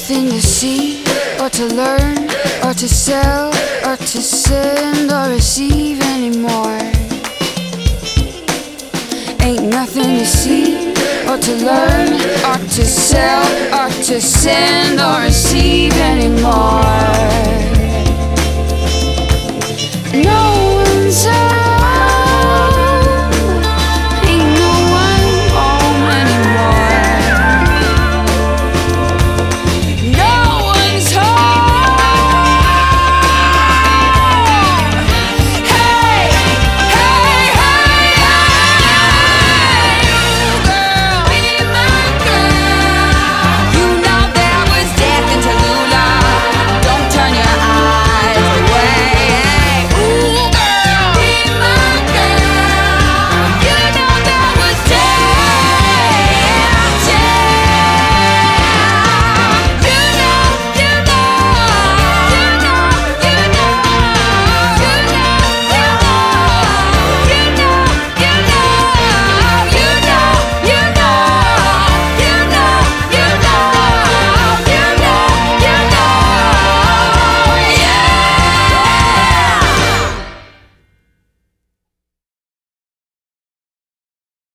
nothing to see or to learn or to sell or to send or receive anymore. Ain't nothing to see or to learn or to sell or to send or receive anymore. No one's